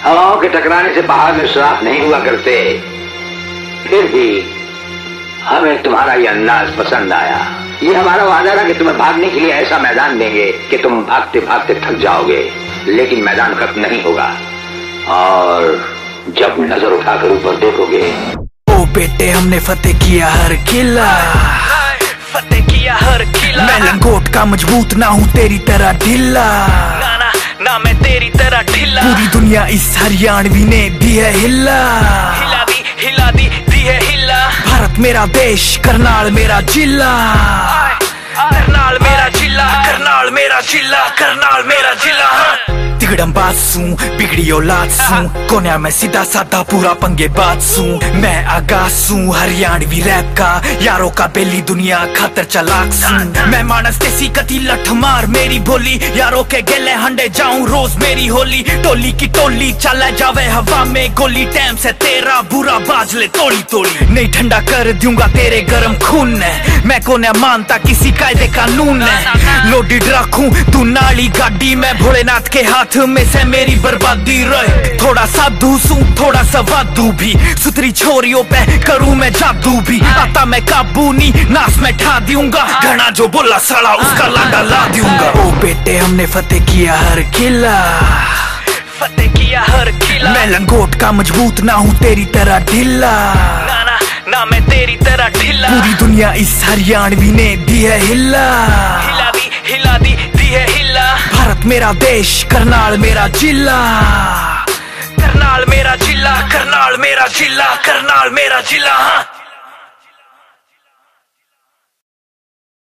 हवाओं के टकराने से पहाड़ में सुराख नहीं हुआ करते, फिर भी हमें तुम्हारा ये अंदाज पसंद आया। ये हमारा वादा था कि तुम्हें भागने के लिए ऐसा मैदान देंगे कि तुम भागते भागते थक जाओगे, लेकिन मैदान खत्म नहीं होगा। और जब नजर उठाकर ऊपर देखोगे, ओ बेटे हमने फतेह किया हर किला, फतेह किया हर किला। मैं लंगोट का मजबूत ना हूँ तेरी तरह ढीला, ना मैं तेरी तरह ढीला। पूरी दुनिया इस हरियाणवी ने दी है हिला, हिला दी है हिला। भारत मेरा देश, करनाल मेरा जिला, करनाल मेरा जिला, करनाल मेरा जिला, करनाल मेरा जिला। तिगड़म बासू बिगड़ी औलाद सू, कोन्या में सीधा साधा पूरा पंगे बात सू। मैं आगासू हरियाणवी रैप का, यारों का बेली दुनिया खातर चलाक सू। मैं मानस तेसी कती लठ मार मेरी बोली, यारों के गेले हंडे जाऊं रोज मेरी होली। टोली की टोली चला जावे हवा में गोली, टाइम से तेरा बुरा बाज ले तोड़ी तोड़ी। नहीं ठंडा कर दूंगा तेरे गर्म खून ने, मैं कोन्या मानता किसी कायदे कानून ने। लोडेड रखूं तू नाली गाड़ी में, भोलेनाथ के हाथ में से मेरी बर्बादी रहे। थोड़ा साधु सू थोड़ा सवादू भी, सुतरी छोरियों पे करूं मैं जादू भी। आता मैं काबू नी नास में ठा दूंगा, घना जो बोला साला उसका लाडा ला दूंगा। ओ बेटे हमने फतेह किया हर किला, फतेह किया हर किला। मैं लंगोट का मजबूत ना हूँ तेरी तरह ढीला, ना मैं तेरी तरह ढीला। पूरी दुनिया इस हरियाणवी ने दी है हिला, हिला दी है हिला। भारत मेरा देश, करनाल मेरा जिला, करनाल मेरा जिला, करनाल मेरा जिला, करनाल मेरा जिला।